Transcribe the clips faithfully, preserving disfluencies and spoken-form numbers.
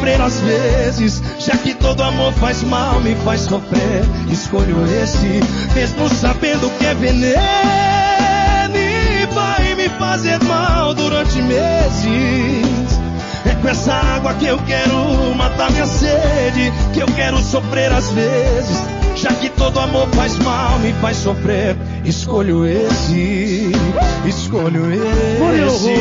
sofrer às vezes, já que todo amor faz mal, me faz sofrer. Escolho esse, mesmo sabendo que é veneno e vai me fazer mal durante meses. É com essa água que eu quero matar minha sede, que eu quero sofrer às vezes, já que todo amor faz mal, me faz sofrer. Escolho esse, escolho esse.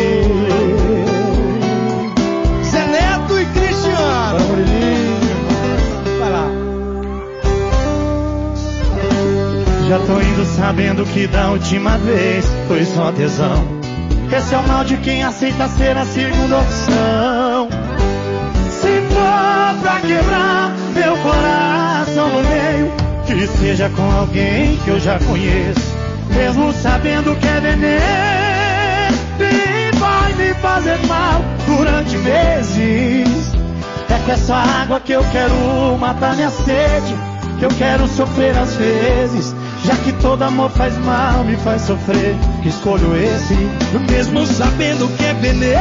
Zé Neto e Cristiano. Vai lá. Já tô indo sabendo que da última vez foi só tesão. Esse é o mal de quem aceita ser a segunda opção. Se for pra quebrar meu coração no meio, que seja com alguém que eu já conheço, mesmo sabendo que é veneno e vai me fazer mal durante meses. É com essa água que eu quero matar minha sede, que eu quero sofrer às vezes, já que todo amor faz mal, me faz sofrer. Escolho esse, mesmo sabendo que é veneno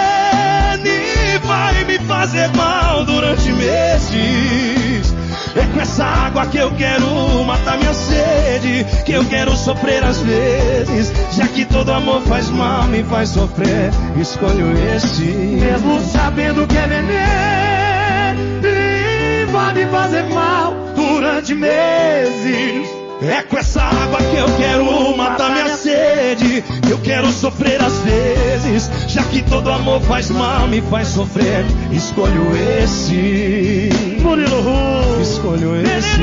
e vai me fazer mal durante meses. É com essa água que eu quero matar minha sede, que eu quero sofrer às vezes, já que todo amor faz mal, me faz sofrer. Escolho esse, mesmo sabendo que é veneno e vai me fazer mal durante meses. É com essa água que eu quero matar minha sede, que eu quero sofrer às vezes, já que todo amor faz mal, me faz sofrer. Escolho esse, Murilo Ru. Escolho esse.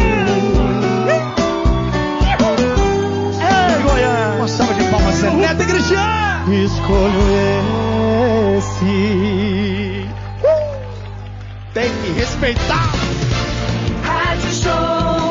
Ei, Goiânia. Uma salva de palmas, Zé Neto e Cristiano. Escolho esse. Tem que respeitar. Rádio Show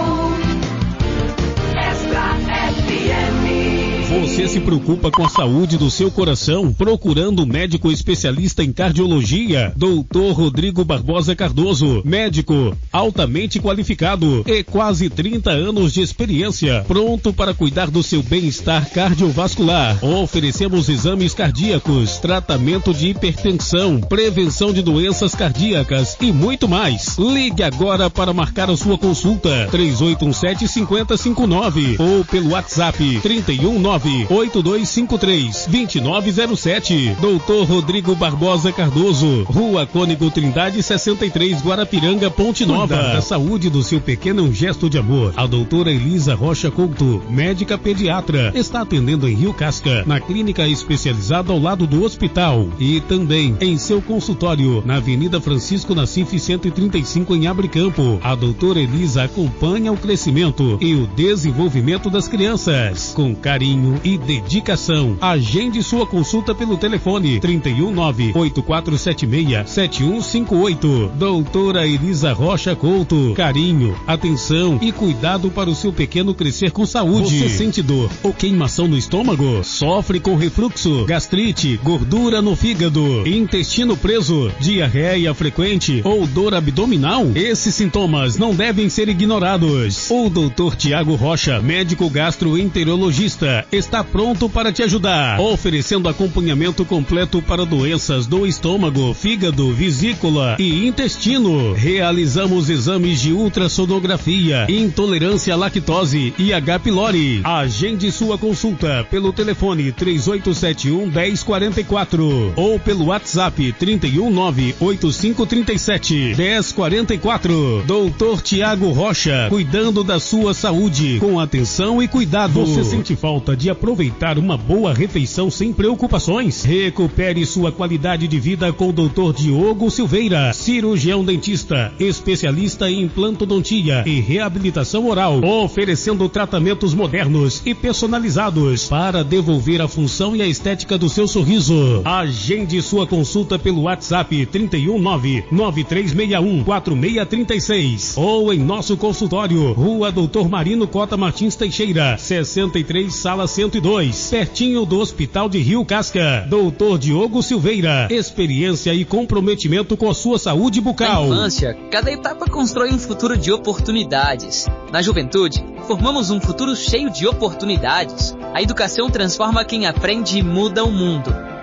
F M. Você se preocupa com a saúde do seu coração? Procurando um médico especialista em cardiologia? doutor Rodrigo Barbosa Cardoso, médico altamente qualificado e quase trinta anos de experiência, pronto para cuidar do seu bem-estar cardiovascular. Oferecemos exames cardíacos, tratamento de hipertensão, prevenção de doenças cardíacas e muito mais. Ligue agora para marcar a sua consulta, três oito um sete, cinco zero cinco nove ou pelo WhatsApp trinta e um nove, oito dois cinco três, dois nove zero sete. doutor Rodrigo Barbosa Cardoso, Rua Cônego Trindade sessenta e três, Guarapiranga, Ponte Nova. Cuidar da saúde do seu pequeno é um gesto de amor. A doutora Elisa Rocha Couto, médica pediatra, está atendendo em Rio Casca, na clínica especializada ao lado do hospital, e também em seu consultório na Avenida Francisco Nassif cento e trinta e cinco, em Abricampo. A doutora Elisa acompanha o crescimento e o desenvolvimento das crianças com carinho e dedicação. Agende sua consulta pelo telefone trinta e um nove, oito quatro sete seis, sete um cinco oito. Doutora Elisa Rocha Couto, carinho, atenção e cuidado para o seu pequeno crescer com saúde. Você sente dor ou queimação no estômago? Sofre com refluxo, gastrite, gordura no fígado, intestino preso, diarreia frequente ou dor abdominal? Esses sintomas não devem ser ignorados. O doutor Tiago Rocha, médico gastroenterologista, está pronto para te ajudar, oferecendo acompanhamento completo para doenças do estômago, fígado, vesícula e intestino. Realizamos exames de ultrassonografia, intolerância à lactose e H. pylori. Agende sua consulta pelo telefone três oito sete um, um zero quatro quatro ou pelo WhatsApp trinta e um nove, oito cinco três sete, um zero quatro quatro. doutor Tiago Rocha, cuidando da sua saúde com atenção e cuidado. Você sente falta de aproveitar uma boa refeição sem preocupações? Recupere sua qualidade de vida com o doutor Diogo Silveira, cirurgião dentista, especialista em implantodontia e reabilitação oral, oferecendo tratamentos modernos e personalizados para devolver a função e a estética do seu sorriso. Agende sua consulta pelo WhatsApp trinta e um nove, nove três seis um, quatro seis três seis ou em nosso consultório, Rua doutor Marino Cota Martins Teixeira, sessenta e três, sala cento e dois, pertinho do Hospital de Rio Casca. doutor Diogo Silveira, experiência e comprometimento com a sua saúde bucal. Na infância, cada etapa constrói um futuro de oportunidades. Na juventude, formamos um futuro cheio de oportunidades. A educação transforma quem aprende e muda o mundo.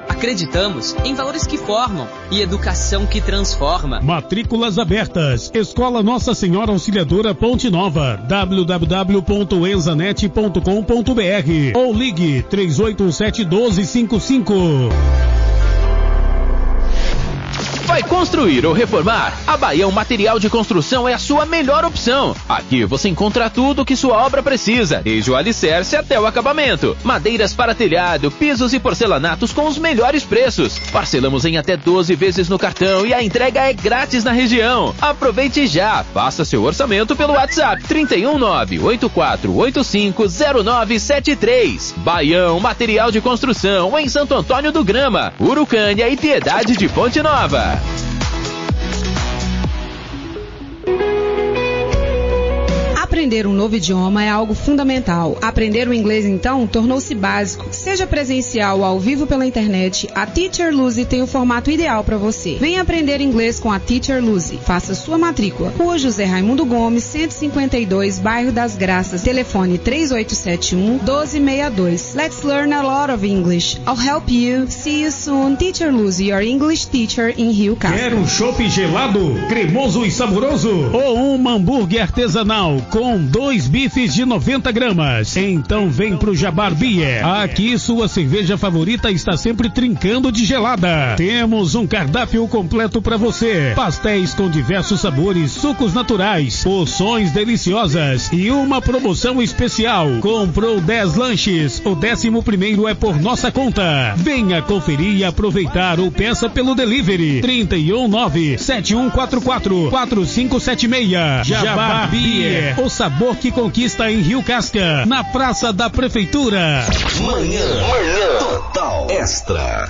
Acreditamos em valores que formam e educação que transforma. Matrículas abertas. Escola Nossa Senhora Auxiliadora Ponte Nova. w w w ponto enzanet ponto com ponto b r ou ligue três oito sete um dois cinco cinco. Vai construir ou reformar? A Baião Material de Construção é a sua melhor opção. Aqui você encontra tudo o que sua obra precisa, desde o alicerce até o acabamento. Madeiras para telhado, pisos e porcelanatos com os melhores preços. Parcelamos em até doze vezes no cartão e a entrega é grátis na região. Aproveite já. Faça seu orçamento pelo WhatsApp trinta e um nove oito quatro oito cinco zero nove sete três. Baião Material de Construção em Santo Antônio do Grama, Urucânia e Piedade de Ponte Nova. Aprender um novo idioma é algo fundamental. Aprender o inglês, então, tornou-se básico. Seja presencial ou ao vivo pela internet, a Teacher Luzy tem o formato ideal para você. Venha aprender inglês com a Teacher Luzy. Faça sua matrícula. Rua José Raimundo Gomes, cento e cinquenta e dois, Bairro das Graças. Telefone três oito sete um, um dois seis dois. Let's learn a lot of English. I'll help you. See you soon. Teacher Luzy, your English teacher in Rio Castro. Quer um chopp gelado, cremoso e saboroso? Ou um hambúrguer artesanal com dois bifes de noventa gramas? Então vem pro Jabar Beer. Aqui sua cerveja favorita está sempre trincando de gelada. Temos um cardápio completo para você. Pastéis com diversos sabores, sucos naturais, porções deliciosas e uma promoção especial. Comprou dez lanches, o décimo primeiro é por nossa conta. Venha conferir e aproveitar ou peça pelo delivery trinta e um nove sete um quatro quatro quatro cinco sete seis. Jabar Beer, o sabor que conquista em Rio Casca, na Praça da Prefeitura. Manhã, manhã Total Extra.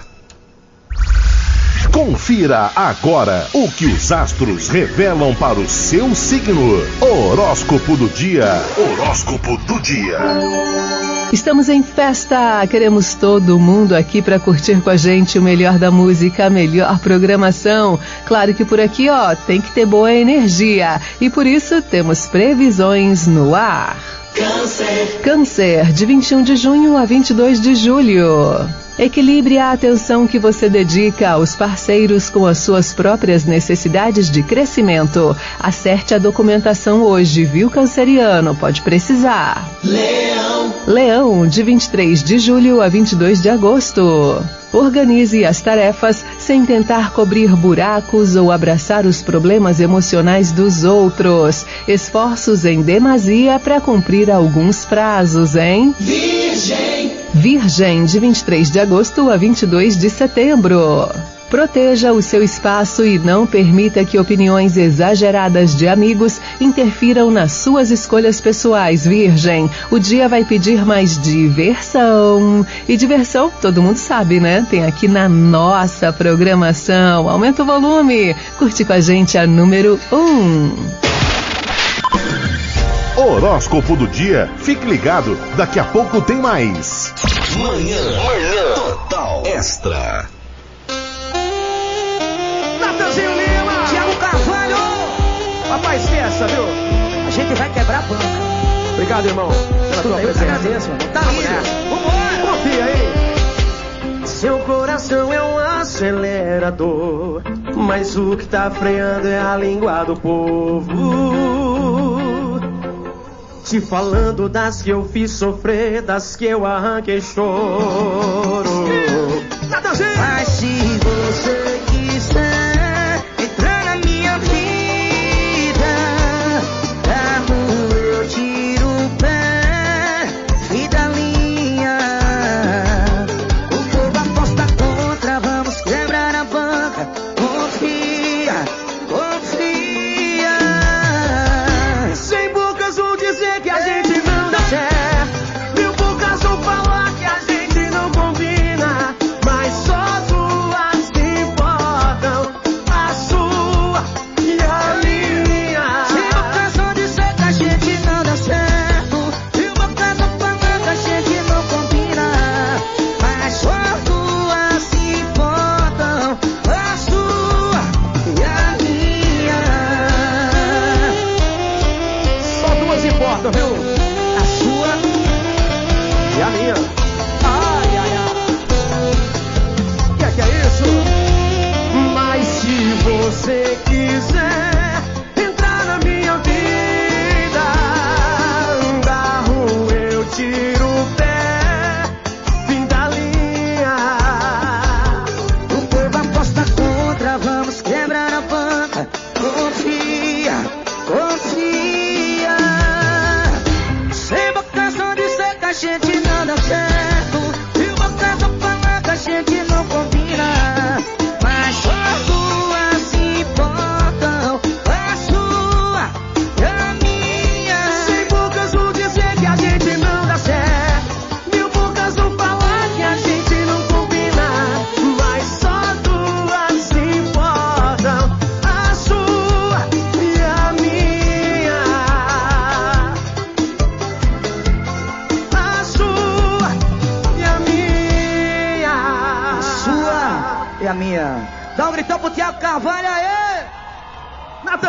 Confira agora o que os astros revelam para o seu signo. Horóscopo do dia. Horóscopo do dia. Estamos em festa, queremos todo mundo aqui para curtir com a gente o melhor da música, a melhor programação. Claro que por aqui, ó, tem que ter boa energia e por isso temos previsões no ar. Câncer. Câncer, de vinte e um de junho a vinte e dois de julho. Equilibre a atenção que você dedica aos parceiros com as suas próprias necessidades de crescimento. Acerte a documentação hoje, viu, canceriano? Pode precisar. Leão. Leão, de vinte e três de julho a vinte e dois de agosto. Organize as tarefas sem tentar cobrir buracos ou abraçar os problemas emocionais dos outros. Esforços em demasia para cumprir alguns prazos, hein? Virgem. Virgem, de vinte e três de agosto a vinte e dois de setembro. Proteja o seu espaço e não permita que opiniões exageradas de amigos interfiram nas suas escolhas pessoais, Virgem. O dia vai pedir mais diversão. E diversão, todo mundo sabe, né? Tem aqui na nossa programação. Aumenta o volume. Curte com a gente a número um. Horóscopo do dia. Fique ligado, daqui a pouco tem mais. Manhã, manhã Total Extra. Natanzinho Lima, Thiago Carvalho. Rapaz, esqueça, viu? A gente vai quebrar a banca. Obrigado, irmão, pela tua presença. Eu agradeço, mano. Tá lindo. Vambora. Confia aí. Seu coração é um acelerador, mas o que tá freando é a língua do povo. Te falando das que eu fiz sofrer, das que eu arranquei choro. Mas se você quiser entrar na minha vida, da rua eu tiro o pé e da linha. O povo aposta contra, vamos quebrar a banca. Confia, confia. Sem bocas vão dizer que a gente não dá certo. Mil bocas vão falar que a gente não combina.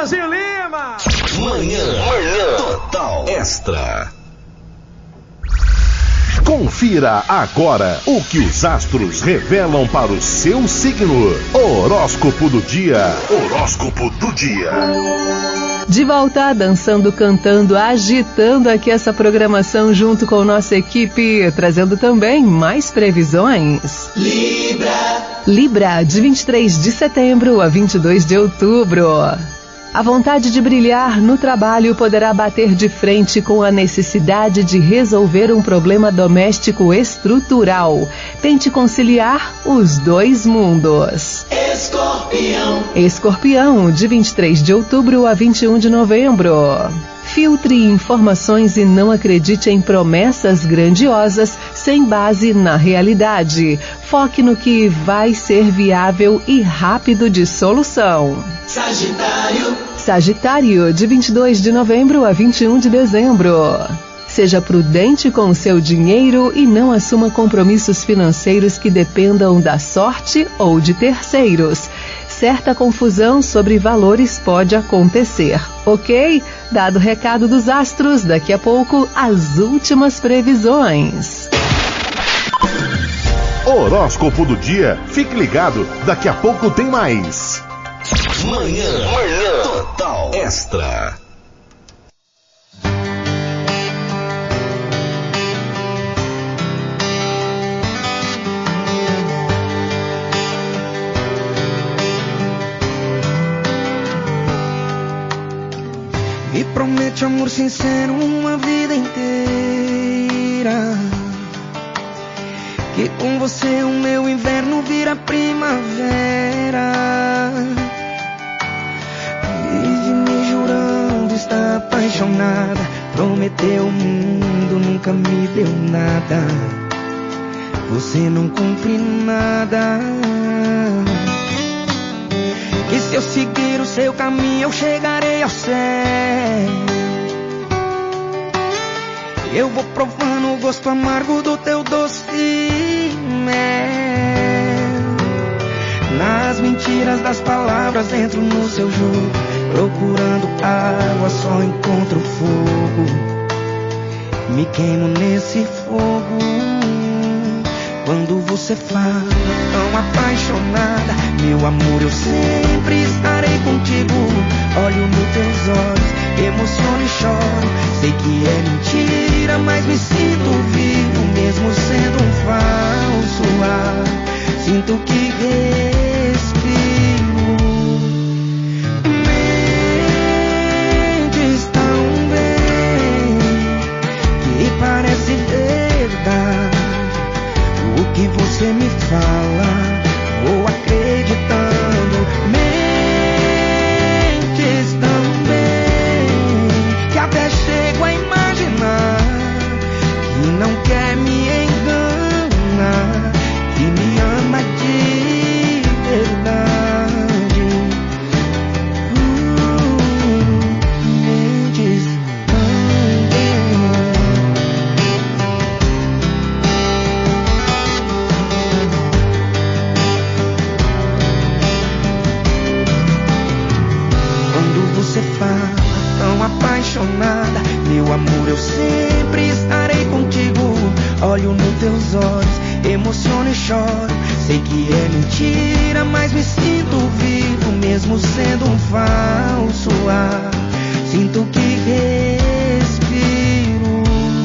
Brasil Lima! Manhã, manhã total extra. Confira agora o que os astros revelam para o seu signo. Horóscopo do dia. Horóscopo do dia. De volta, dançando, cantando, agitando aqui essa programação junto com nossa equipe, trazendo também mais previsões. Libra. Libra, de vinte e três de setembro a vinte e dois de outubro. A vontade de brilhar no trabalho poderá bater de frente com a necessidade de resolver um problema doméstico estrutural. Tente conciliar os dois mundos. Escorpião. Escorpião, de vinte e três de outubro a vinte e um de novembro. Filtre informações e não acredite em promessas grandiosas sem base na realidade. Foque no que vai ser viável e rápido de solução. Sagitário. Sagitário, de vinte e dois de novembro a vinte e um de dezembro. Seja prudente com o seu dinheiro e não assuma compromissos financeiros que dependam da sorte ou de terceiros. Certa confusão sobre valores pode acontecer, ok? Dado o recado dos astros, daqui a pouco as últimas previsões. Horóscopo do dia. Fique ligado, daqui a pouco tem mais. Manhã, manhã total extra. Me promete amor sincero uma vida inteira, que com você o meu inverno vira primavera. Vive me jurando estar apaixonada, prometeu o mundo, nunca me deu nada. Você não cumpre nada. Que se eu seguir o seu caminho eu chegarei ao céu. Eu vou provando o gosto amargo do teu doce mel. Nas mentiras das palavras entro no seu jogo, procurando água só encontro fogo. Me queimo nesse fogo quando você fala tão apaixonada. Meu amor, eu sempre estarei contigo. Olho nos teus olhos, emociono e choro. Sei que é mentira, mas me sinto vivo, mesmo sendo um falso ar. Sinto que respiro. Mentes tão bem que parece verdade. O que você me fala, vou acreditando. Mentes tão bem que até chego a imaginar que não quer me enganar, que me ama de verdade. Uh, mentes tão bem. Quando você fala tão apaixonada, meu amor, eu sempre estarei contigo. Olho nos teus olhos, emociono e choro. Sei que é mentira, mas me sinto vivo, mesmo sendo um falso ar. Sinto que respiro.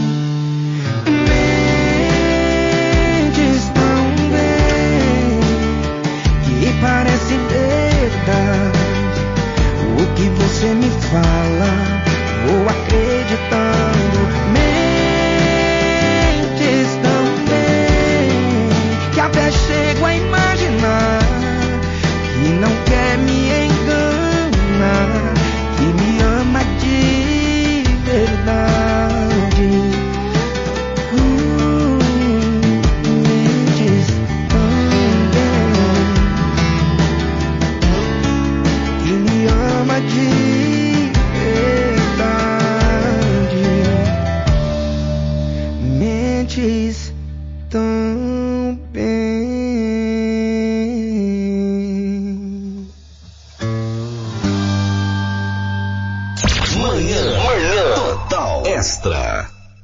Mentes tão bem que parece verdade. O que você me fala, vou acreditando. Mentes tão bem que até chego a imaginar que não quer me enganar, que me ama de verdade. Uh, mentes tão bem que me ama de verdade. Mentes tão bem. Extra.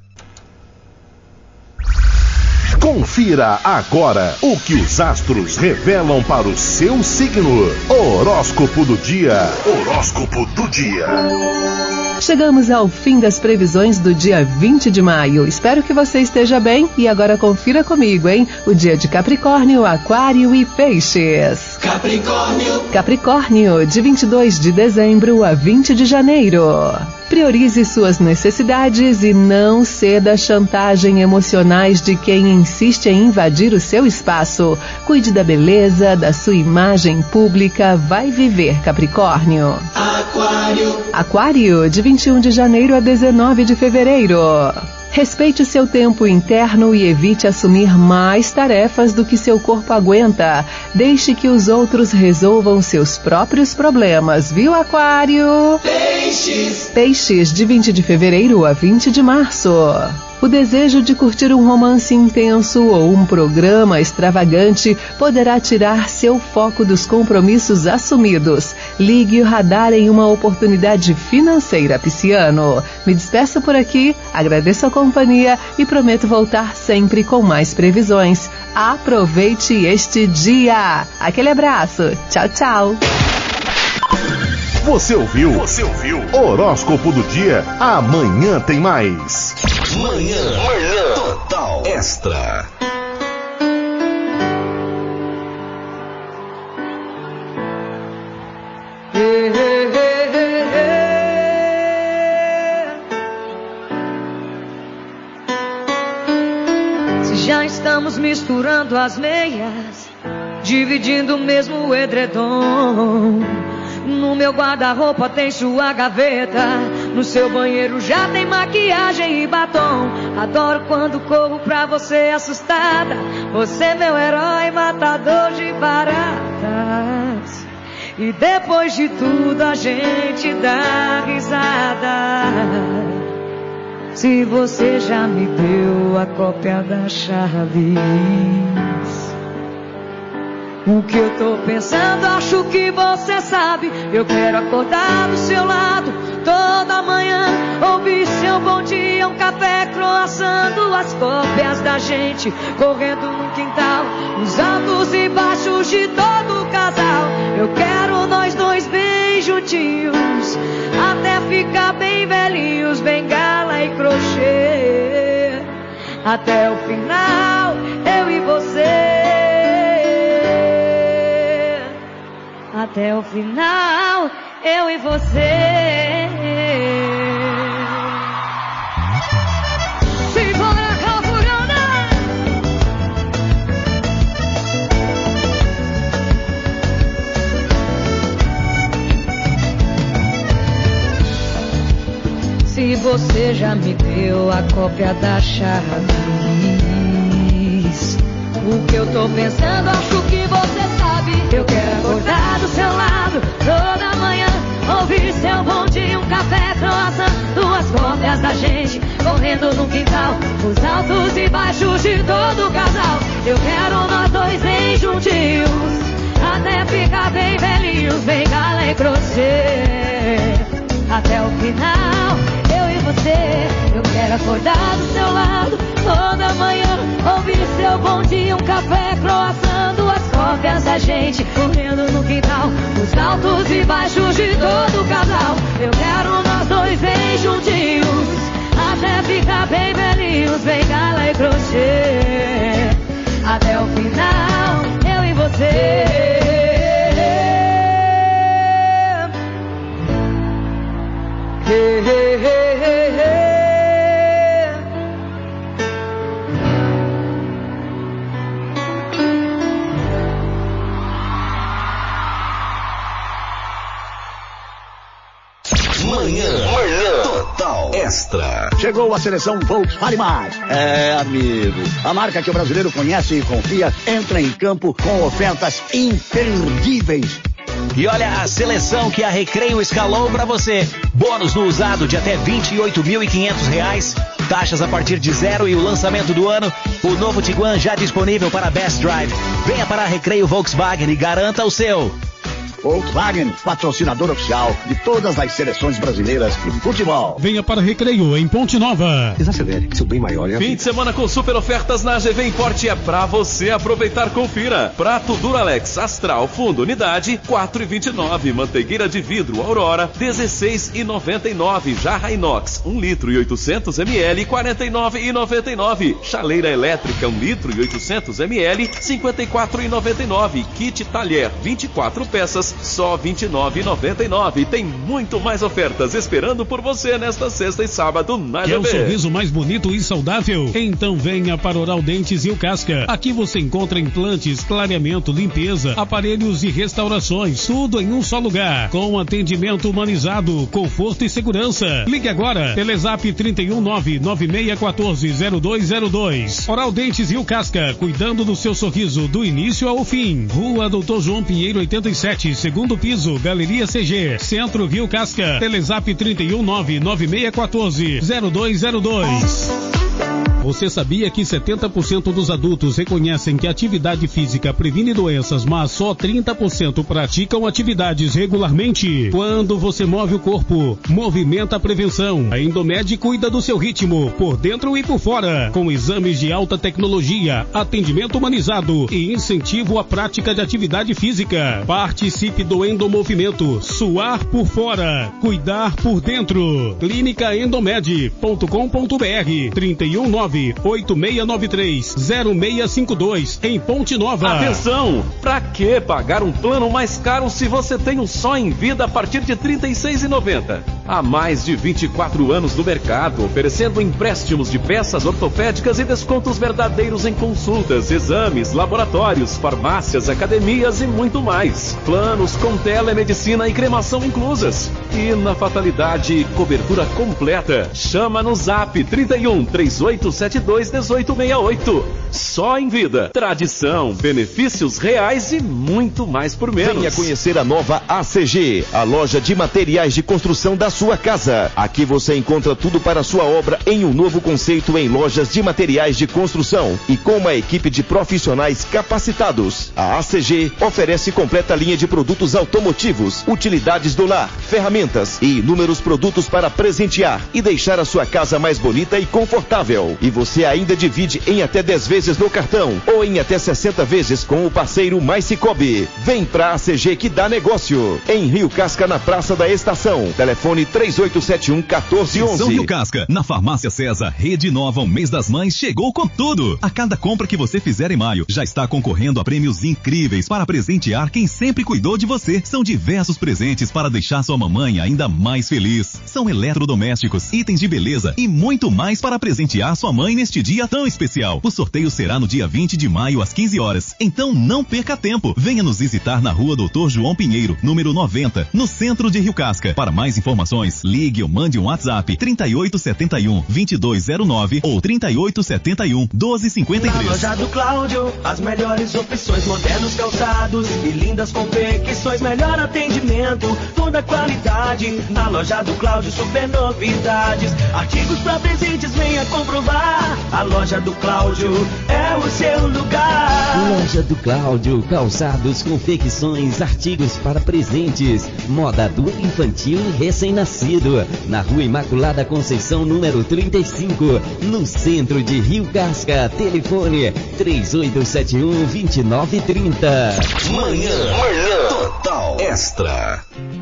Confira agora o que os astros revelam para o seu signo. Horóscopo do dia. Horóscopo do dia. Chegamos ao fim das previsões do dia vinte de maio. Espero que você esteja bem e agora confira comigo, hein? O dia de Capricórnio, Aquário e Peixes. Capricórnio. Capricórnio, de vinte e dois de dezembro a vinte de janeiro. Priorize suas necessidades e não ceda à chantagem emocionais de quem insiste em invadir o seu espaço. Cuide da beleza, da sua imagem pública. Vai viver, Capricórnio. Aquário. Aquário, de vinte e um de janeiro a dezenove de fevereiro. Respeite seu tempo interno e evite assumir mais tarefas do que seu corpo aguenta. Deixe que os outros resolvam seus próprios problemas, viu, Aquário? Peixes. Peixes, de vinte de fevereiro a vinte de março. O desejo de curtir um romance intenso ou um programa extravagante poderá tirar seu foco dos compromissos assumidos. Ligue o radar em uma oportunidade financeira, pisciano. Me despeço por aqui, agradeço a companhia e prometo voltar sempre com mais previsões. Aproveite este dia. Aquele abraço. Tchau, tchau. Você ouviu? Você ouviu? Horóscopo do dia. Amanhã tem mais. Manhã, manhã total extra. Se já estamos misturando as meias, dividindo o mesmo edredom. No meu guarda-roupa tem sua gaveta, no seu banheiro já tem maquiagem e batom. Adoro quando corro pra você assustada, você é meu herói matador de baratas. E depois de tudo a gente dá risada. Se você já me deu a cópia da chave, o que eu tô pensando, acho que você sabe. Eu quero acordar do seu lado toda manhã, ouvir seu bom dia, um café, croissant, duas cópias da gente correndo no quintal, nos altos e baixos de todo o casal. Eu quero nós dois bem juntinhos, até ficar bem velhinhos, bengala e crochê. Até o final, eu e você. Até o final, eu e você. Simbora, Calfurana! Se você já me deu a cópia da chave, o que eu tô pensando, acho que você sabe. Eu quero acordar do seu lado toda manhã, ouvir seu bom dia, um café, croissant, duas cópias da gente correndo no quintal, os altos e baixos de todo o casal. Eu quero nós dois bem juntinhos, até ficar bem velhinhos, bengala e crochê. Até o final, eu e você. Eu quero acordar do seu lado toda manhã, ouvir seu bom dia, um café, croissant, duas cópias da gente correndo no quintal, os altos e baixos de todo o casal. Eu quero nós dois bem juntinhos, até ficar bem velhinhos, bengala e crochê. Até o final, eu e você. Hey, hey, hey, hey, hey. Manhã, manhã total extra. Chegou a seleção Volkswagen Mais. É, amigo, a marca que o brasileiro conhece e confia entra em campo com ofertas imperdíveis. E olha a seleção que a Recreio escalou para você. Bônus no usado de até vinte e oito mil e quinhentos reais. Taxas a partir de zero e o lançamento do ano. O novo Tiguan já disponível para Best Drive. Venha para a Recreio Volkswagen e garanta o seu. Volkswagen, patrocinador oficial de todas as seleções brasileiras de futebol. Venha para Recreio, em Ponte Nova. Desacelere, seu bem maior é a Fim de semana com super ofertas na G V Import é pra você aproveitar. Confira. Prato Duralex Astral Fundo Unidade quatro e vinte e nove. Manteigueira de vidro Aurora dezesseis e noventa e nove. Jarra inox um litro e oitocentos mililitros quarenta e nove e noventa e nove. Chaleira elétrica um litro e oitocentos mililitros cinquenta e quatro e noventa e nove. Kit talher vinte e quatro peças só vinte e nove e noventa e nove. Tem muito mais ofertas esperando por você nesta sexta e sábado na G V. Quer um sorriso mais bonito e saudável? Então venha para Oral Dentes Rio Casca. Aqui você encontra implantes, clareamento, limpeza, aparelhos e restaurações, tudo em um só lugar, com atendimento humanizado, conforto e segurança. Ligue agora, Telezap trinta e um nove nove seis um quatro zero dois zero dois. Oral Dentes Rio Casca, cuidando do seu sorriso do início ao fim. Rua Doutor João Pinheiro oitenta e sete, segundo piso, Galeria C G, Centro Rio Casca. Telezap trinta e um nove nove seis um quatro zero dois zero dois. Você sabia que setenta por cento dos adultos reconhecem que a atividade física previne doenças, mas só trinta por cento praticam atividades regularmente? Quando você move o corpo, movimenta a prevenção. A Endomed cuida do seu ritmo, por dentro e por fora, com exames de alta tecnologia, atendimento humanizado e incentivo à prática de atividade física. Participe do Endomovimento. Suar por fora, cuidar por dentro. clínica endomed ponto com ponto br trinta e um nove oito seis nove três zero seis cinco dois em Ponte Nova. Atenção! Pra que pagar um plano mais caro se você tem um só em vida a partir de trinta e seis reais e noventa centavos? Há mais de vinte e quatro anos no mercado, oferecendo empréstimos de peças ortopédicas e descontos verdadeiros em consultas, exames, laboratórios, farmácias, academias e muito mais. Planos com telemedicina e cremação inclusas. E na fatalidade, cobertura completa. Chama no Zap trinta e um, três oito sete dois, um oito seis oito. Só em vida. Tradição, benefícios reais e muito mais por menos. Venha conhecer a nova A C G, a loja de materiais de construção da sua casa. Aqui você encontra tudo para a sua obra em um novo conceito em lojas de materiais de construção e com uma equipe de profissionais capacitados. A A C G oferece completa linha de produtos automotivos, utilidades do lar, ferramentas e inúmeros produtos para presentear e deixar a sua casa mais bonita e confortável. E você ainda divide em até dez vezes no cartão ou em até sessenta vezes com o parceiro Mais Cicobi. Vem pra A C G que dá negócio. Em Rio Casca, na Praça da Estação. Telefone três oito sete um, um quatro um um. São Rio Casca, na Farmácia César, Rede Nova, o mês das mães chegou com tudo. A cada compra que você fizer em maio, já está concorrendo a prêmios incríveis para presentear quem sempre cuidou de você. São diversos presentes para deixar sua mamãe ainda mais feliz. São eletrodomésticos, itens de beleza e muito mais para presentear sua mãe neste dia tão especial. O sorteio será no dia vinte de maio, às quinze horas. Então não perca tempo. Venha nos visitar na Rua Doutor João Pinheiro, número noventa, no centro de Rio Casca. Para mais informações, ligue ou mande um WhatsApp trinta e oito setenta e um, vinte e dois zero nove ou trinta e oito setenta e um, doze cinquenta e três. Na loja do Cláudio, as melhores opções, modernos calçados e lindas confecções, melhor atendimento, toda qualidade. Na loja do Cláudio, super novidades, artigos pra presentes, venha comprovar. A loja do Cláudio é o seu lugar. Loja do Cláudio, calçados, confecções, artigos para presentes, moda adulto, infantil e recém-nascido. Na Rua Imaculada Conceição, número trinta e cinco, no centro de Rio Casca. Telefone três oito sete um, dois nove três zero. Manhã, manhã total extra.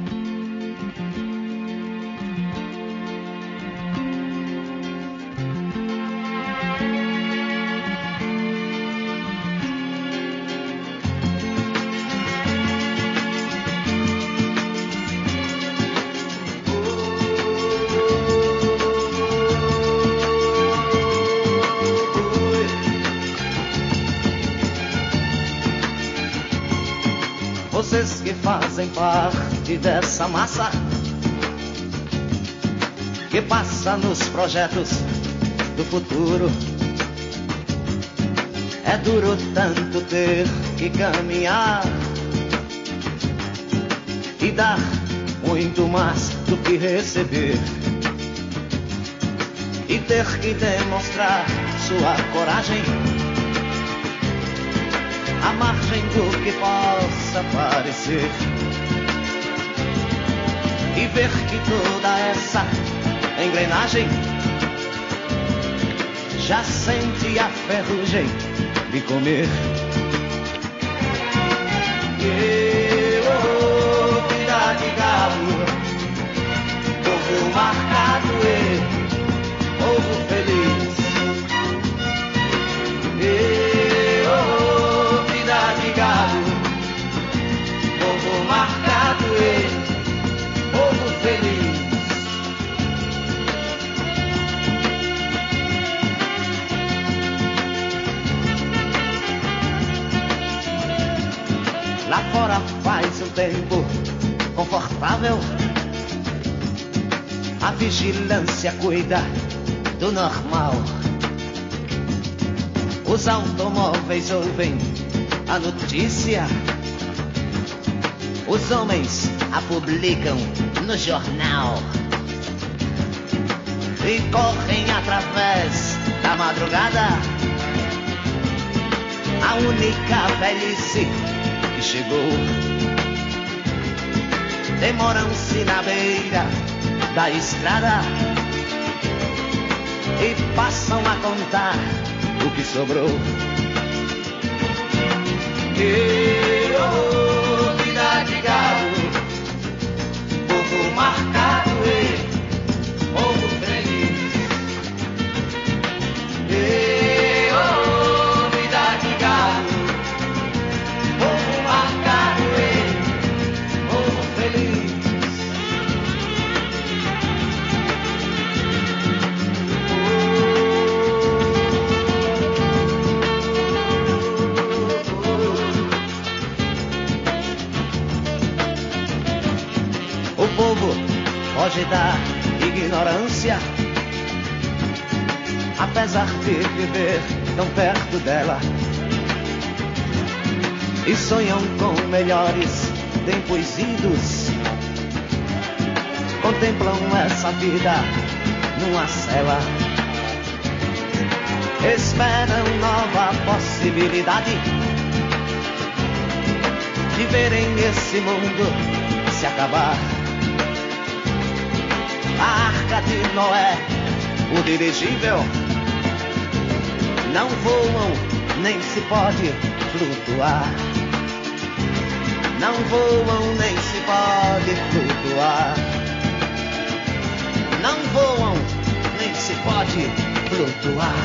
Vocês que fazem parte dessa massa que passa nos projetos do futuro. É duro tanto ter que caminhar e dar muito mais do que receber, e ter que demonstrar sua coragem à margem do que possa parecer. e ver que toda essa engrenagem já sente a ferrugem de comer. Eu, oh, vida de galo, povo marcado e povo feliz. Eu, oh, vida de galo, povo marcado e povo feliz. Lá fora faz um tempo confortável, a vigilância cuida do normal. Os automóveis ouvem a notícia, os homens a publicam no jornal e correm através da madrugada. A única velhice que chegou, demoram-se na beira da estrada e passam a contar o que sobrou. Que oh, vida de galo, povo marcado e povo feliz. Que oh, vida de galo, povo marcado e povo feliz. O povo foge da ignorância, apesar de viver tão perto dela, e sonham com melhores tempos idos. Contemplam essa vida numa cela, esperam nova possibilidade de verem esse mundo se acabar. A arca de Noé, o dirigível, não voam nem se pode flutuar. Não voam nem se pode flutuar. Não voam nem se pode flutuar.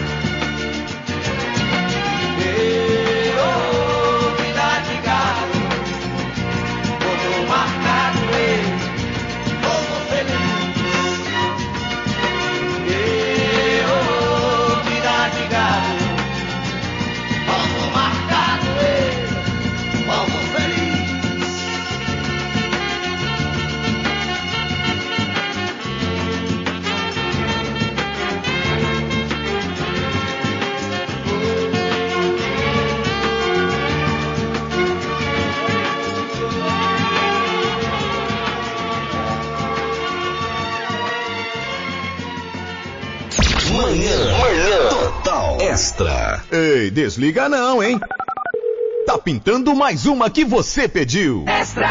E, oh, vida de galo, povo marcado e povo feliz. E, oh, vida de galo, povo marcado e povo feliz. Manhã, manhã total extra. Ei, desliga não, hein? Tá pintando mais uma que você pediu. Extra.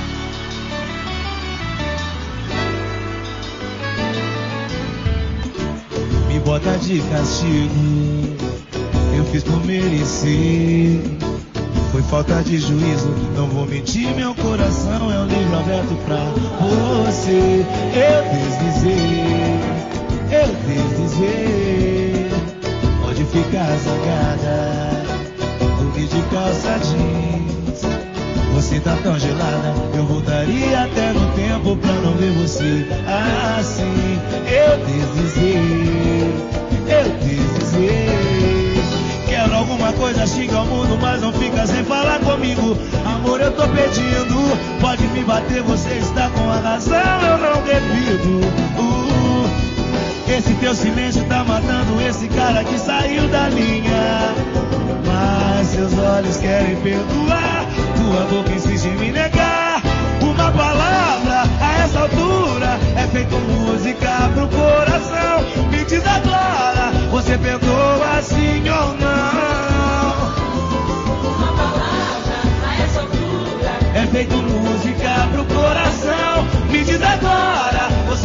Me bota de castigo, eu fiz por merecer. Foi falta de juízo, não vou mentir, meu coração é um livro aberto pra você. Eu deslizei, eu deslizei. Pode ficar zangada, dormir de calça jeans. Você tá tão gelada, eu voltaria até no tempo pra não ver você assim. Eu deslizei, eu deslizei. Quero alguma coisa, xinga o mundo, mas não fica sem falar comigo. Amor, eu tô pedindo, pode me bater, você está com a razão, eu não devido. uh, Esse teu silêncio tá matando esse cara que saiu da linha. Mas seus olhos querem perdoar, tua boca insiste em me negar. Uma palavra a essa altura é feito música pro coração. Me diz agora, você perdoa assim ou não? Uma palavra a essa altura é feito música pro coração. Me diz agora.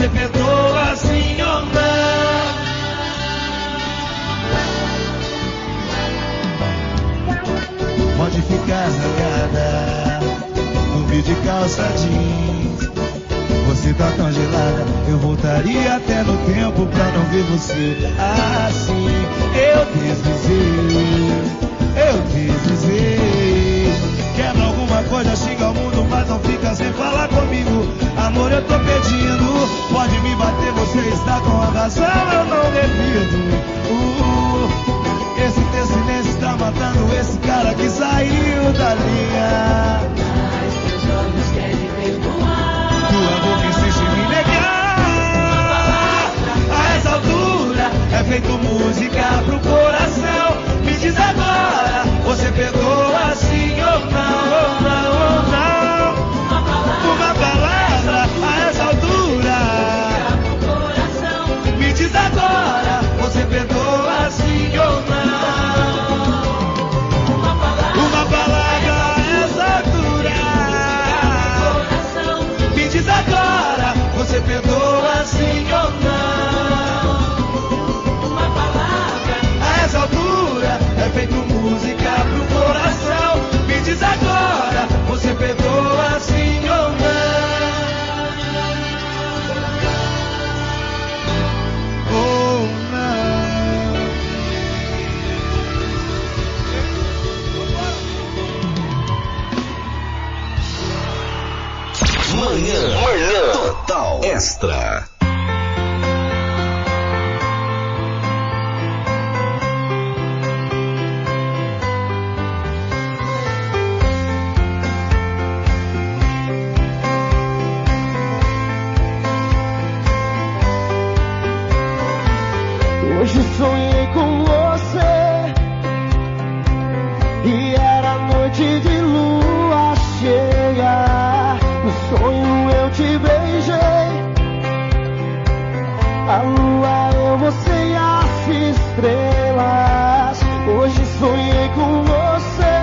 você perdoa sim ou não? Pode ficar zangada, no vídeo de calça jeans. Você tá tão gelada, eu voltaria até no tempo pra não ver você assim. Eu deslizei, eu deslizei. Quebra alguma coisa, xinga o mundo, mas não fica sem falar comigo. Amor, eu tô pedindo, pode me bater, você está com a razão, eu não devido. uh, Esse teu silêncio está matando esse cara que saiu da linha. Mas teus olhos querem perdoar, tua boca insiste em me negar. A essa altura é feito música pro coração. Me diz agora, você perdoa sim ou não, ou não, ou não? Uma palavra a essa altura. Me diz agora, você perdoa sim ou não? Uma palavra a essa altura. Me diz agora, você perdoa sim ou não? Uma palavra a essa altura é feito música pro coração. Me diz agora, você perdoa sim ou não? Ou não? Manhã, manhã total extra. Hoje sonhei com você e era noite de lua cheia. No sonho eu te beijei, a lua, eu, você e as estrelas. Hoje sonhei com você,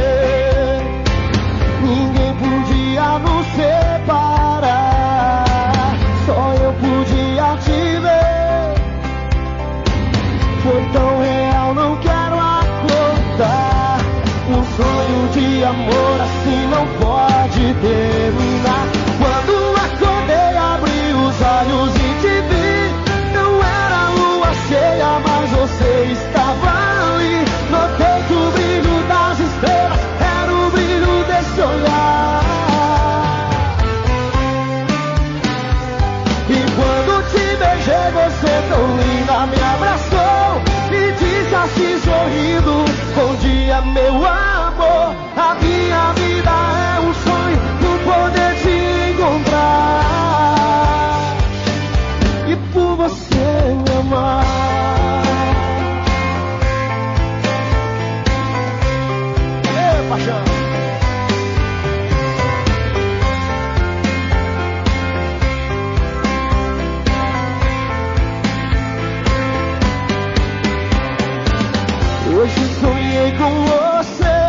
ninguém podia nos separar, só eu podia te ver. Foi tão real, não quero acordar. Um sonho de amor assim não pode terminar. Quando acordei, abri os olhos e te vi. Não era lua cheia, mas você estava ali. Notei que o brilho das estrelas era o brilho desse olhar. E quando te beijei, você tão linda me abraçou e disse assim sorrindo: bom dia, meu amor. A minha vida é um sonho, por poder te encontrar e por você me amar. Ei, paixão. Hoje sonhei com você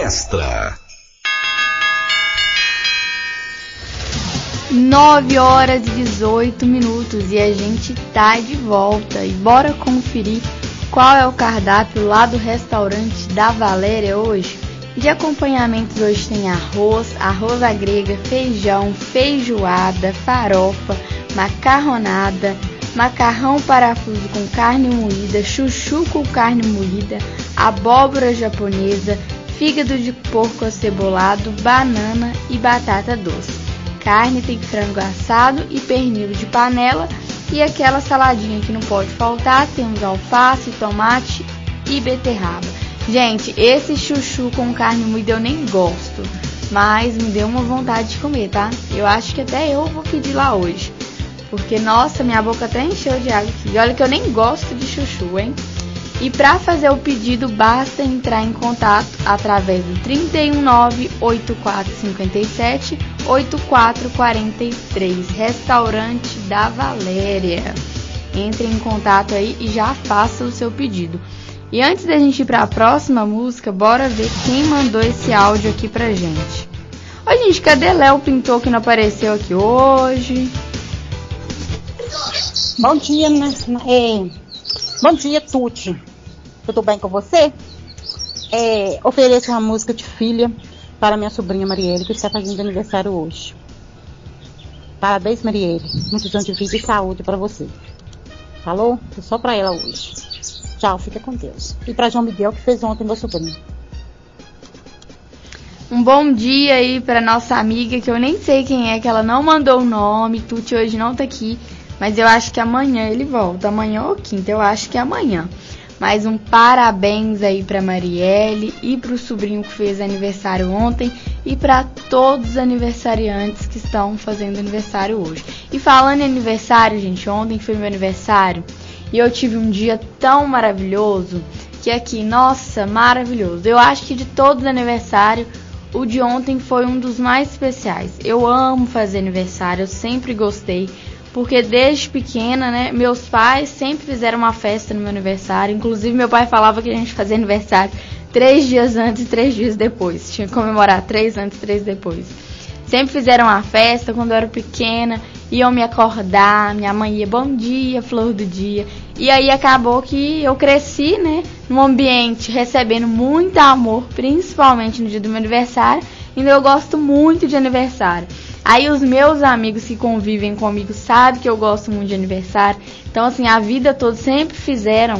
Extra. nove horas e dezoito minutos e a gente tá de volta. E bora conferir qual é o cardápio lá do restaurante da Valéria hoje. De acompanhamentos hoje tem arroz, arroz à grega, feijão, feijoada, farofa, macarronada, macarrão parafuso com carne moída, chuchu com carne moída, abóbora japonesa, fígado de porco acebolado, banana e batata doce. Carne tem frango assado e pernil de panela e aquela saladinha que não pode faltar, temos alface, tomate e beterraba. Gente, esse chuchu com carne moída eu nem gosto, mas me deu uma vontade de comer, tá? Eu acho que até eu vou pedir lá hoje, porque, nossa, minha boca até encheu de água aqui. E olha que eu nem gosto de chuchu, hein? E para fazer o pedido, basta entrar em contato através do trinta e um, nove, oito quatro cinco sete, oito quatro quatro três, Restaurante da Valéria. Entre em contato aí e já faça o seu pedido. E antes da gente ir para a próxima música, bora ver quem mandou esse áudio aqui pra gente. Oi, gente, cadê Léo Pintor que não apareceu aqui hoje? Bom dia, né? É... Bom dia, Tuti. Tudo bem com você? É, ofereço uma música de filha para minha sobrinha Marielle, que está fazendo aniversário hoje. Parabéns, Marielle. Muitos anos de vida e saúde para você. Falou? Foi só para ela hoje. Tchau, fica com Deus. E para João Miguel, que fez ontem meu sobrinho. Um bom dia aí para nossa amiga, que eu nem sei quem é, que ela não mandou o nome. Tuti hoje não tá aqui. Mas eu acho que amanhã ele volta, amanhã ou quinta, eu acho que é amanhã. Mais um parabéns aí pra Marielle e pro sobrinho que fez aniversário ontem e pra todos os aniversariantes que estão fazendo aniversário hoje. E falando em aniversário, gente, ontem foi meu aniversário e eu tive um dia tão maravilhoso que aqui, nossa, maravilhoso. Eu acho que de todos os aniversários, o de ontem foi um dos mais especiais. Eu amo fazer aniversário, eu sempre gostei. Porque desde pequena, né, meus pais sempre fizeram uma festa no meu aniversário. Inclusive, meu pai falava que a gente fazia aniversário três dias antes e três dias depois. Tinha que comemorar três antes e três depois. Sempre fizeram uma festa quando eu era pequena. Iam me acordar, minha mãe ia, bom dia, flor do dia. E aí acabou que eu cresci, né, num ambiente recebendo muito amor, principalmente no dia do meu aniversário. E eu gosto muito de aniversário. Aí os meus amigos que convivem comigo sabem que eu gosto muito de aniversário. Então, assim, a vida toda sempre fizeram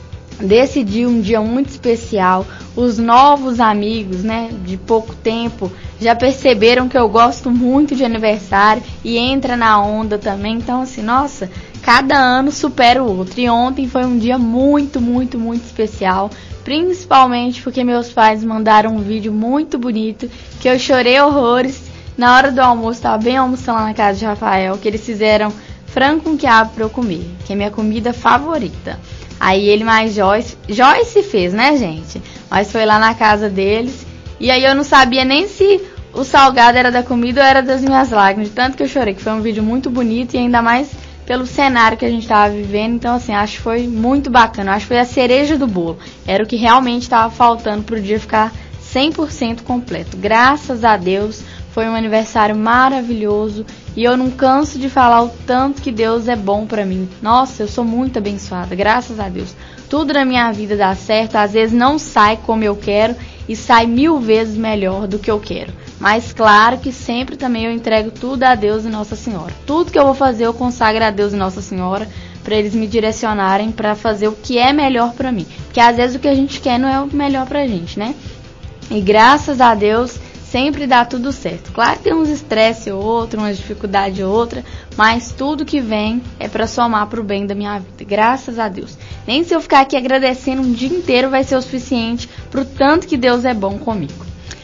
desse dia um dia muito especial. Os novos amigos, né, de pouco tempo, já perceberam que eu gosto muito de aniversário e entra na onda também. Então, assim, nossa, cada ano supera o outro. E ontem foi um dia muito, muito, muito especial. Principalmente porque meus pais mandaram um vídeo muito bonito, que eu chorei horrores. Na hora do almoço, tava bem almoçando lá na casa de Rafael, que eles fizeram frango com quiabo pra eu comer, que é minha comida favorita. Aí ele mais Joyce, Joyce fez, né, gente? Mas foi lá na casa deles, e aí eu não sabia nem se o salgado era da comida ou era das minhas lágrimas, de tanto que eu chorei, que foi um vídeo muito bonito e ainda mais pelo cenário que a gente tava vivendo. Então, assim, acho que foi muito bacana, acho que foi a cereja do bolo. Era o que realmente tava faltando pro dia ficar cem por cento completo. Graças a Deus, foi um aniversário maravilhoso e eu não canso de falar o tanto que Deus é bom pra mim. Nossa, eu sou muito abençoada, graças a Deus. Tudo na minha vida dá certo, às vezes não sai como eu quero e sai mil vezes melhor do que eu quero. Mas claro que sempre também eu entrego tudo a Deus e Nossa Senhora. Tudo que eu vou fazer eu consagro a Deus e Nossa Senhora para eles me direcionarem para fazer o que é melhor pra mim. Porque às vezes o que a gente quer não é o melhor pra gente, né? E graças a Deus sempre dá tudo certo. Claro que tem uns estresse ou outro, umas dificuldade ou outra, mas tudo que vem é para somar pro bem da minha vida. Graças a Deus. Nem se eu ficar aqui agradecendo um dia inteiro vai ser o suficiente pro tanto que Deus é bom comigo.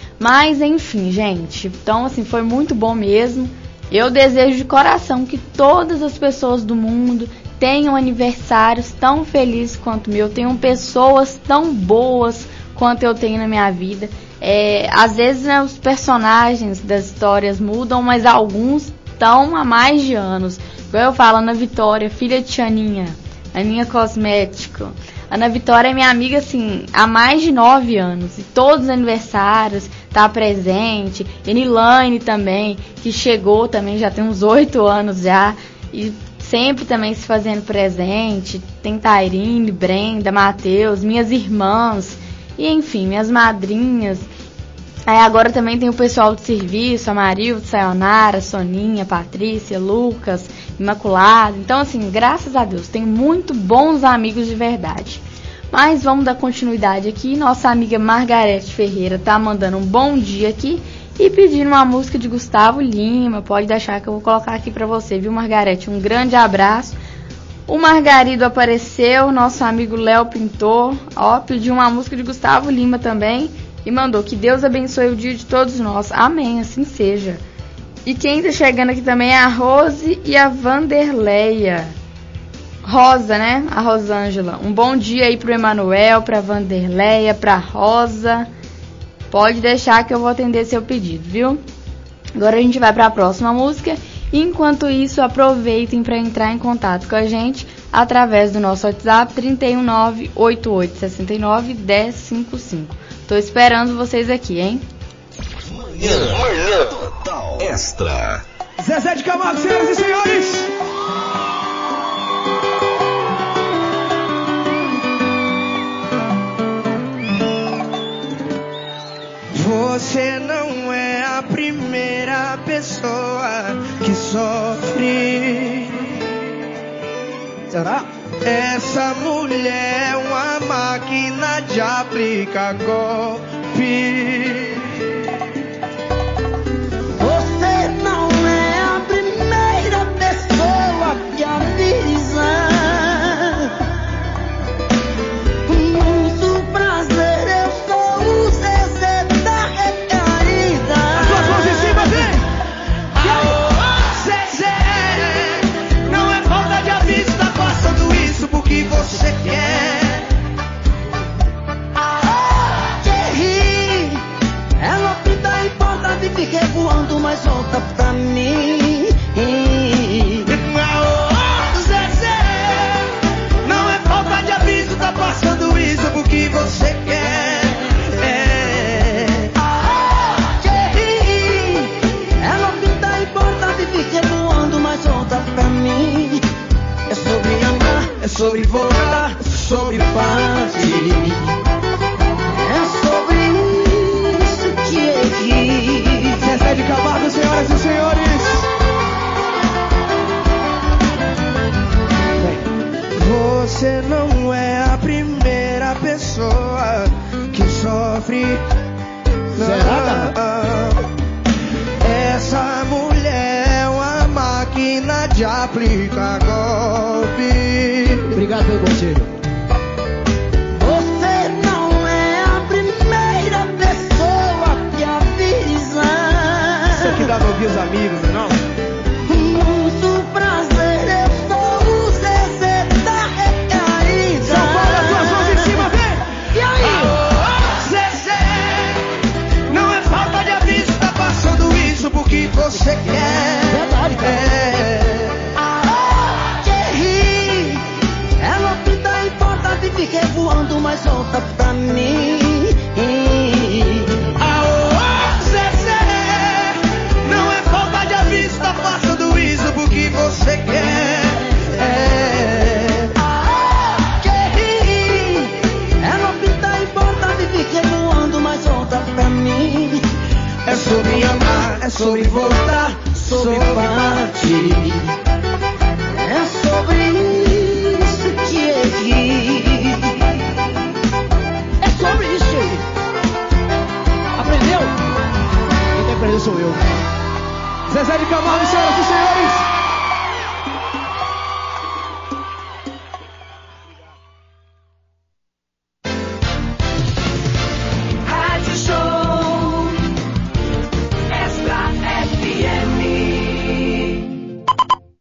Mas enfim, gente, então assim, foi muito bom mesmo. Eu desejo de coração que todas as pessoas do mundo tenham aniversários tão felizes quanto o meu, tenham pessoas tão boas quanto eu tenho na minha vida. É, às vezes, né, os personagens das histórias mudam, mas alguns estão há mais de anos. Igual eu falo, Ana Vitória, filha de Xaninha, Aninha Cosmético, Ana Vitória é minha amiga, assim, há mais de nove anos. E todos os aniversários tá presente. Enilane também, que chegou também, já tem uns oito anos já. E sempre também se fazendo presente. Tem Tairine, Brenda, Matheus, minhas irmãs. E, enfim, minhas madrinhas. Aí agora também tem o pessoal do serviço, a Marilda, Sayonara, Soninha, Patrícia, Lucas, Imaculado. Então, assim, graças a Deus, tem muito bons amigos de verdade. Mas vamos dar continuidade aqui. Nossa amiga Margarete Ferreira tá mandando um bom dia aqui e pedindo uma música de Gustavo Lima. Pode deixar que eu vou colocar aqui pra você, viu, Margarete? Um grande abraço. O Margarido apareceu, nosso amigo Léo Pintor, ó, pediu uma música de Gustavo Lima também. E mandou que Deus abençoe o dia de todos nós. Amém, assim seja. E quem tá chegando aqui também é a Rose e a Vanderleia. Rosa, né? A Rosângela. Um bom dia aí pro Emanuel, pra Vanderleia, pra Rosa. Pode deixar que eu vou atender seu pedido, viu? Agora a gente vai pra próxima música. Enquanto isso, aproveitem para entrar em contato com a gente através do nosso WhatsApp trinta e um, nove oito oito seis nove, um zero cinco cinco. Tô esperando vocês aqui, hein? Manhã, manhã total extra. Zezé de Camargo, senhoras e senhores. Você não é a primeira pessoa que sofre. Será? Essa mulher é uma máquina de aplicar golpe. Você não é a primeira pessoa que avisa. Com muito prazer, eu sou o Zezé da recaída. As duas mãos em cima, vem! Zezé, não é falta de aviso, tá passando isso porque você quer. Ela pinta e porta e fica voando, mas volta pra mim. Zezé, não é falta de aviso, tá passando isso porque você quer. É. Ela pinta e porta e fica voando, mas volta pra mim. É sobre amar, é sobre voltar, é sobre partir. É sobre isso que errei. Zezé de Camargo, senhoras e senhores. Você não é a primeira pessoa que sofre. Será, essa mulher é uma máquina de aplicar golpe. Obrigado pelo conselho. Você não é a primeira pessoa que avisa. Isso aqui dá pra ouvir os amigos, não? Com muito prazer, eu sou o Zezé da recaída. São Paulo, as duas mãos em cima, vem! E aí? Zezé, não é falta de aviso, tá passando isso porque você quer. Verdade, cara. É. Ela pinta e porta e fica voando, mas volta pra mim. Aô, Zezé, não é falta de aviso, tá passando isso porque você quer. É. Ela pinta e porta e fica voando, mas volta pra mim. É sobre amar, é sobre voltar, sobre partir. É sobre isso que errei. É sobre isso. Aprendeu? Quem tem que aprender sou eu. Zezé de Camargo, senhoras e senhores. Rádio Show Extra F M.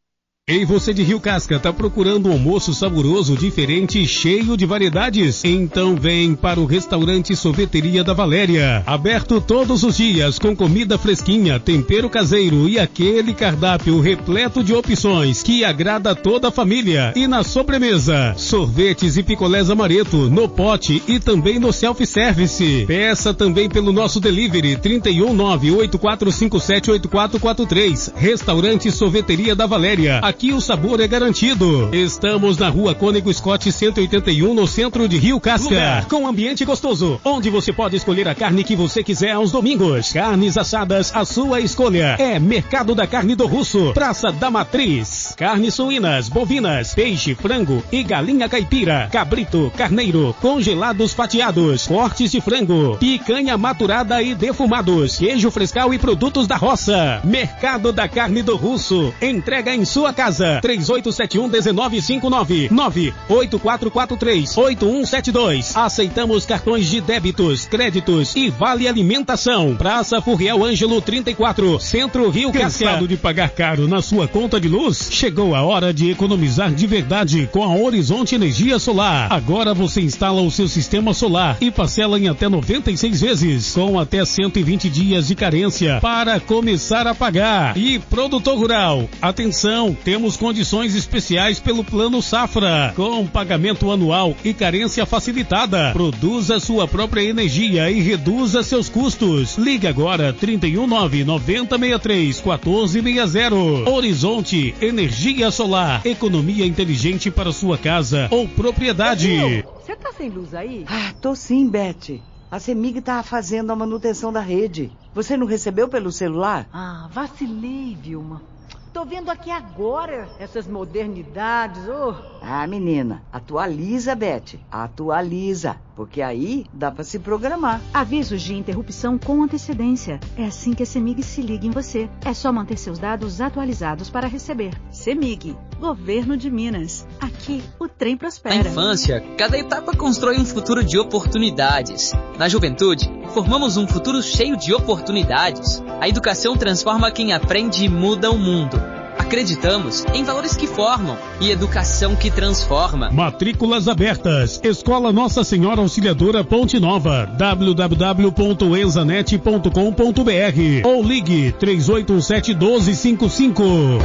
Ei, você de Rio Casca, tá procurando um almoço saboroso, diferente e cheio de variedades? Então vem para o restaurante Sorveteria da Valéria. Aberto todos os dias, com comida fresquinha, tempero caseiro e aquele cardápio repleto de opções que agrada toda a família. E na sobremesa, sorvetes e picolés amareto, no pote e também no self-service. Peça também pelo nosso delivery trinta e um nove oito quatro cinco sete oito quatro quatro três. Restaurante Sorveteria da Valéria. Aqui o sabor é garantido. Estamos na rua Cônego Scott cento e oitenta e um, no centro de Rio Casca. Lugar com ambiente gostoso, onde você pode escolher a carne que você quiser aos domingos. Carnes assadas, a sua escolha. É Mercado da Carne do Russo, Praça da Matriz. Carnes suínas, bovinas, peixe, frango e galinha caipira, cabrito, carneiro, congelados fatiados, cortes de frango, picanha maturada e defumados, queijo frescal e produtos da roça. Mercado da Carne do Russo. Entrega em sua casa. três oito sete um um nove cinco nove nove oito quatro quatro três oito um sete dois. Aceitamos cartões de débitos, créditos e vale alimentação. Praça Furriel Ângelo trinta e quatro, Centro Rio Casca. Cansado de pagar caro na sua conta de luz? Chegou a hora de economizar de verdade com a Horizonte Energia Solar. Agora você instala o seu sistema solar e parcela em até noventa e seis vezes, com até cento e vinte dias de carência para começar a pagar. E produtor rural, atenção, temos condições especiais pelo Plano Safra, com pagamento anual e carência facilitada. Produza sua própria energia e reduza seus custos. Ligue agora trinta e um nove noventa sessenta e três quatorze sessenta. Horizonte Energia Solar, economia inteligente para sua casa ou propriedade. Você tá sem luz aí? Ah, tô sim, Beth. A CEMIG tá fazendo a manutenção da rede. Você não recebeu pelo celular? Ah, vacilei, Vilma. Tô vendo aqui agora essas modernidades, oh. Ah, menina, atualiza, Beth. Atualiza, porque aí dá pra se programar. Avisos de interrupção com antecedência. É assim que a CEMIG se liga em você. É só manter seus dados atualizados para receber. CEMIG, Governo de Minas. Aqui, o trem prospera. Na infância, cada etapa constrói um futuro de oportunidades. Na juventude, formamos um futuro cheio de oportunidades. A educação transforma quem aprende e muda o mundo. Acreditamos em valores que formam e educação que transforma. Matrículas abertas. Escola Nossa Senhora Auxiliadora Ponte Nova. w w w ponto enzanet ponto com ponto b r ou ligue três oito um sete um dois cinco cinco.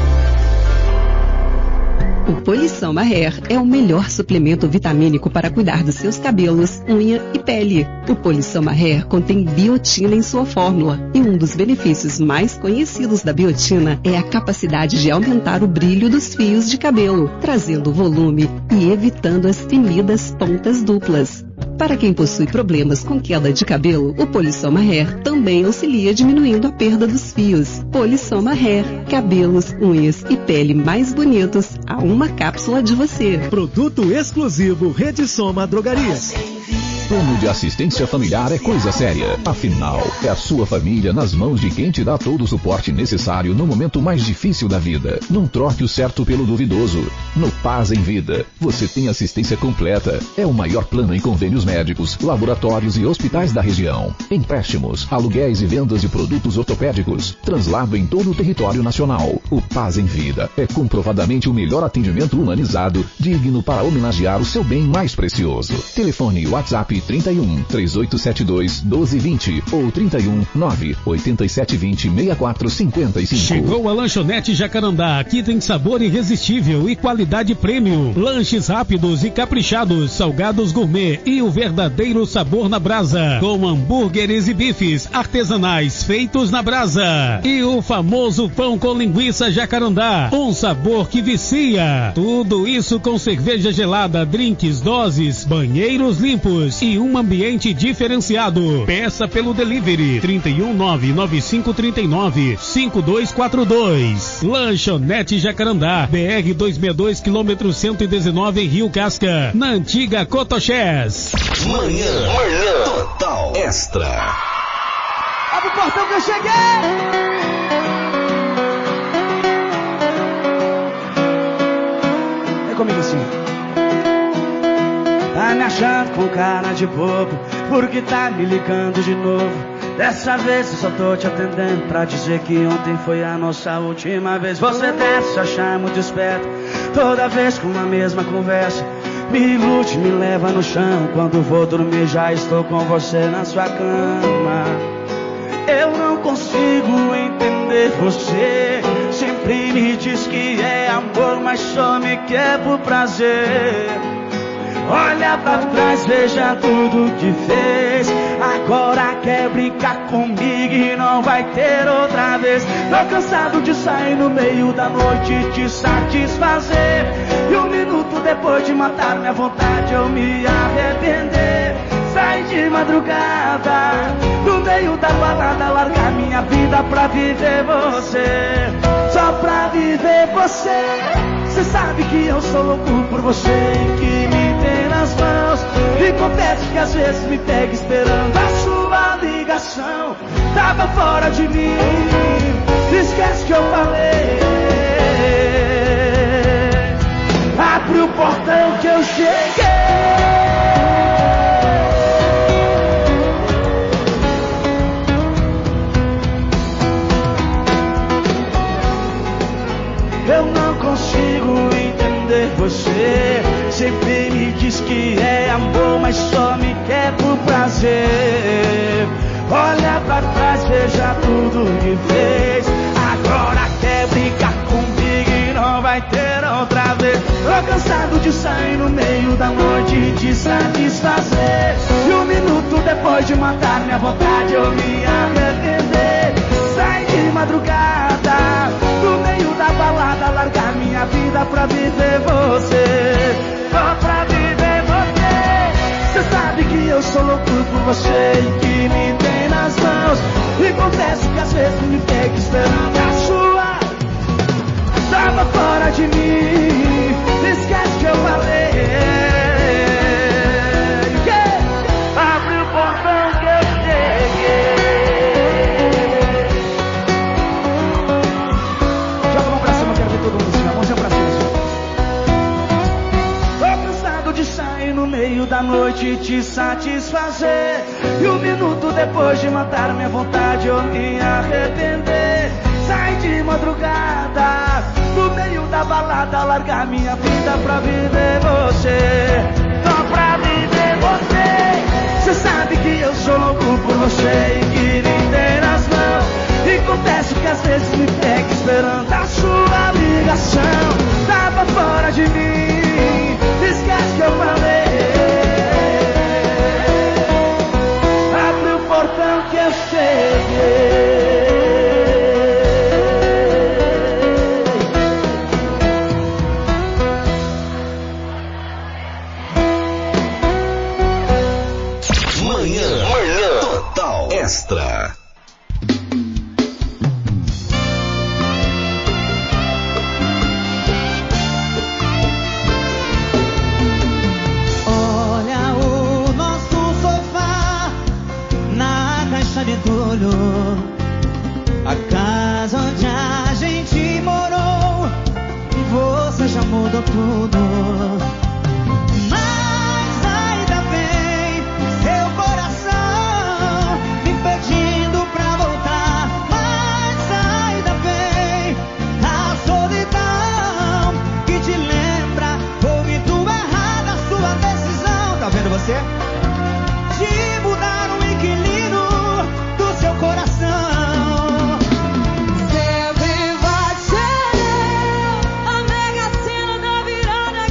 O Polissoma Hair é o melhor suplemento vitamínico para cuidar dos seus cabelos, unha e pele. O Polissoma Hair contém biotina em sua fórmula e um dos benefícios mais conhecidos da biotina é a capacidade de aumentar o brilho dos fios de cabelo, trazendo volume e evitando as temidas pontas duplas. Para quem possui problemas com queda de cabelo, o Polissoma Hair também auxilia diminuindo a perda dos fios. Polissoma Hair, cabelos, unhas e pele mais bonitos a uma cápsula de você. Produto exclusivo Rede Soma Drogarias. Plano de assistência familiar é coisa séria. Afinal, é a sua família nas mãos de quem te dá todo o suporte necessário no momento mais difícil da vida. Não troque o certo pelo duvidoso. No Paz em Vida, você tem assistência completa. É o maior plano em convênios médicos, laboratórios e hospitais da região. Empréstimos, aluguéis e vendas de produtos ortopédicos. Translado em todo o território nacional. O Paz em Vida é comprovadamente o melhor atendimento humanizado, digno para homenagear o seu bem mais precioso. Telefone WhatsApp trinta e um, três oito sete dois, doze vinte ou trinta e um, nove oito sete vinte, sessenta e quatro cinquenta e cinco. Chegou a Lanchonete Jacarandá. Aqui tem sabor irresistível e qualidade premium. Lanches rápidos e caprichados, salgados gourmet e o verdadeiro sabor na brasa. Com hambúrgueres e bifes artesanais feitos na brasa. E o famoso pão com linguiça Jacarandá. Um sabor que vicia. Tudo isso com cerveja gelada, drinks, doses, banheiros limpos e um ambiente diferenciado. Peça pelo delivery trinta e um, nove nove cinco trinta e nove, cinco dois quatro dois. Lanchonete Jacarandá, B R duzentos e sessenta e dois, quilômetro cento e dezenove em Rio Casca, na antiga Cotoxés. Manhã, manhã total extra. Abre o portão que eu cheguei! Vem comigo assim. Tá me achando com cara de bobo, porque tá me ligando de novo. Dessa vez eu só tô te atendendo pra dizer que ontem foi a nossa última vez. Você deve se achar muito esperto, toda vez com a mesma conversa. Me ilude, me leva no chão. Quando vou dormir já estou com você na sua cama. Eu não consigo entender você. Sempre me diz que é amor, mas só me quer por prazer. Olha pra trás, veja tudo que fez. Agora quer brincar comigo e não vai ter outra vez. Tô cansado de sair no meio da noite e te satisfazer. E um minuto depois de matar minha vontade eu me arrepender. Sai de madrugada, no meio da balada, largar minha vida pra viver você. Só pra viver você. Cê sabe que eu sou louco por você e que me tem nas mãos. E confesso que às vezes me pega esperando a sua ligação. Tava fora de mim, esquece que eu falei. Abre o portão que eu cheguei. Eu não consigo entender você. Sempre me diz que é amor, mas só me quer por prazer. Olha pra trás, veja tudo que fez. Agora quer brincar comigo e não vai ter outra vez. Tô cansado de sair no meio da noite e te satisfazer. E um minuto depois de matar minha vontade eu me arrepender. Sai de madrugada, no meio da balada, largar minha vida pra viver você. Só pra viver você. Cê sabe que eu sou louco por você e que me tem nas mãos. E confesso que às vezes me pega esperando a sua. Tava fora de mim, esquece que eu falei. Yeah. Abre o portão que eu cheguei. Joga a mão pra cima, quero ver todo mundo assim, a mãozinha pra cima. Tô cansado de sair no meio da noite e te satisfazer. E um minuto depois de matar minha vontade eu me arrepender. Sai de madrugada, no meio da balada, largar minha vida pra viver você. Só pra viver você. Cê sabe que eu sou louco por você e que me tem nas mãos. E confesso que às vezes me pega esperando a sua ligação. Tava fora de mim, esquece que eu falei. Abre o portão que eu cheguei. Extra. Olha o nosso sofá na caixa de entulho, a casa onde a gente morou. Você já mudou tudo. De mudar o inquilino do seu coração. Sempre vai ser a Mega Sena da virada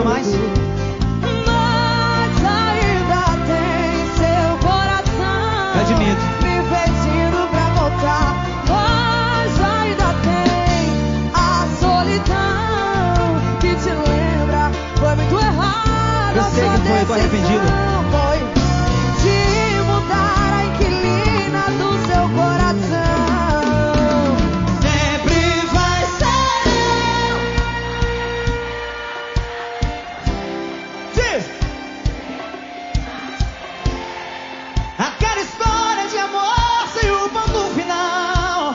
queria mais? Mas ainda tem seu coração. Tá de medo. Me pedindo pra voltar. Mas ainda tem a solidão que te lembra. Foi muito errado. Eu sei que foi, tô arrependido. Foi de mudar a inquilina do seu coração. Sempre vai ser Diz! Aquela história de amor sem o ponto final,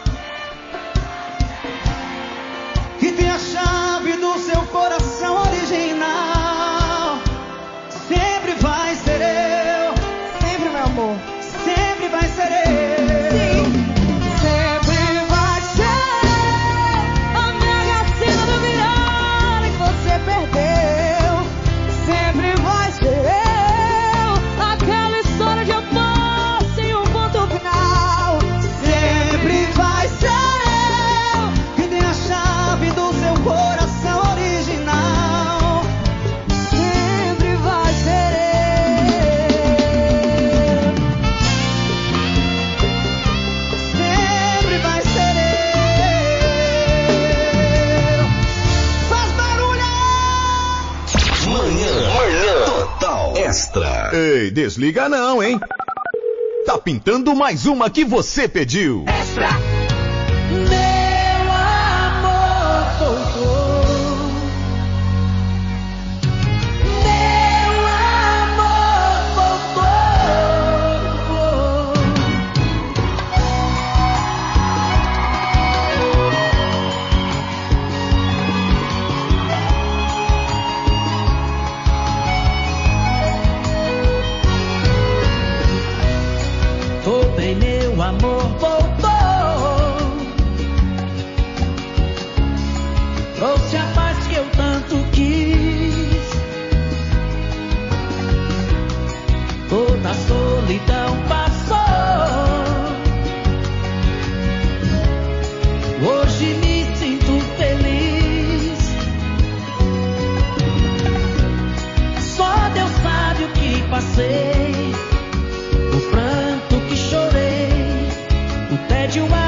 que tem a chave do seu coração original. Sempre vai ser eu. Sempre, meu amor. Sempre vai ser eu. Sempre vai ser a mega sina do milhão que você perdeu. Sempre vai ser eu, aquela história de amor sem um ponto final. Sempre vai ser eu, que tem a chave do seu coração original. Sempre vai ser eu. Sempre vai ser eu. Faz barulho! Manhã, manhã total extra. Ei, desliga não, hein? Tá pintando mais uma que você pediu. Extra. Meu amor voltou. Meu amor voltou. Tô bem, meu amor voltou. Trouxe a paz que eu tanto quis. Toda a solidão passou. Hoje me sinto feliz. Só Deus sabe o que passei. O pranto que chorei, o tédio